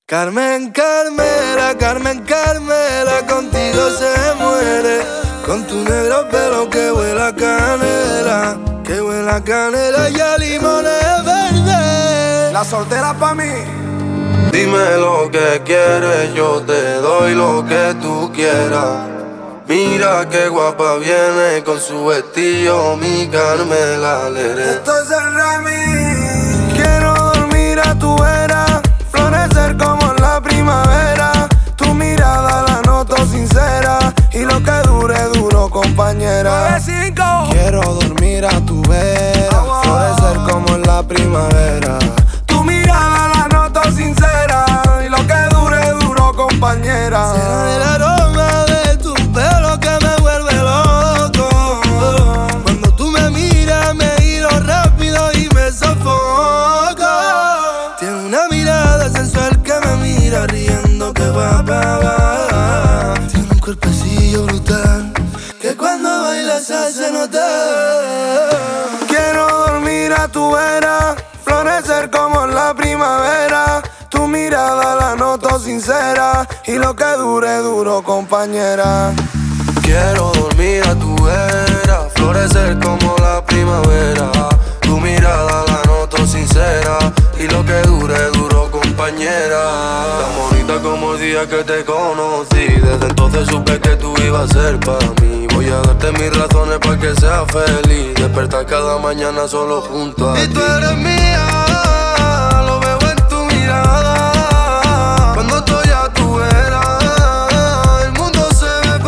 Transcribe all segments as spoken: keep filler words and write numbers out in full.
Carmen, Carmela, Carmen, Carmela, contigo se muere. Con tu negro pelo que huele a canela, que huele a canela y a limones verdes. La soltera pa' mí. Dime lo que quieres, yo te doy lo que tú quieras. Mira qué guapa viene con su vestido, mi Carmela Lere. Esto es el remix. Quiero dormir a tu vera, florecer como en la primavera. Tu mirada la noto sincera y lo que dure, duro, compañera. nueve cinco. Quiero dormir a tu vera, Oh, oh. florecer como en la primavera. Tu mirada la noto sincera y lo que dure, duro, compañera. Será el aroma de tu pelo que me vuelve loco. Cuando tú me miras me giro rápido y me sofoco. Tiene una mirada sensual que me mira riendo que va pa' va. Tiene un cuerpecillo brutal que cuando baila se hace notar. Quiero dormir a tu vera, florecer como en la primavera. Tu mirada la noto sincera y lo que dure, duro, compañera. Quiero dormir a tu vera, florecer como la primavera. Tu mirada la noto sincera y lo que dure, duro, compañera. Tan bonita como el día que te conocí, desde entonces supe que tú ibas a ser para mí. Voy a darte mis razones para que seas feliz, despertar cada mañana solo junto a ti. Y tú eres mía, lo veo en tu mirada. Cuando estoy a tu vera, el mundo se me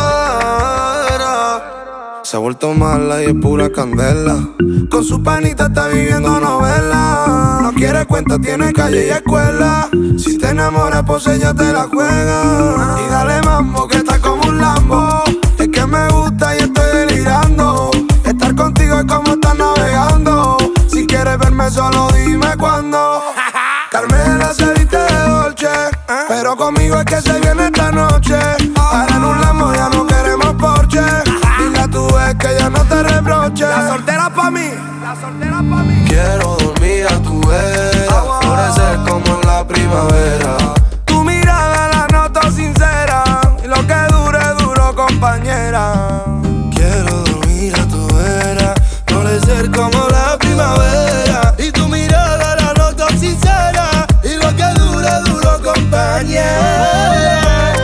para. Se ha vuelto mala y es pura candela. Con su panita está viviendo novela. No quiere cuenta, tiene calle y escuela. Si te enamoras, pues ella te la juega. Y dale mambo que está como un Lambo. Es que me gusta y estoy delirando. Estar contigo es como estar navegando. Si quieres verme solo dime cuándo. Carmela se viste de dolce, pero conmigo es que se viene esta noche. Ahora en un Lambo ya no queremos Porsche. Dile a tu ex que ya no te reproche. La soltera pa' mí. La soltera pa' mí. Quiero dormir a tu vera, florecer como en la primavera. Tu mirada la noto sincera y lo que dure, duro, compañera. Quiero dormir a tu vera, florecer como la primavera. Y tu mirada la noto sincera y lo que dure, duro, compañera.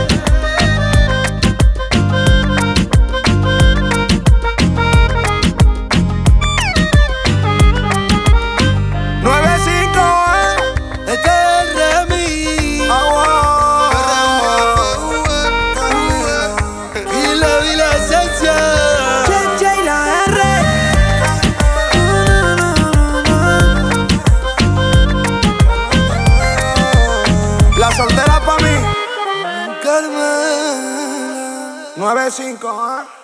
nueve cinco, eh. Este es el remix. Y la vi la esencia. J y la R. La soltera pa' mí. Carmen. nueve cinco, eh.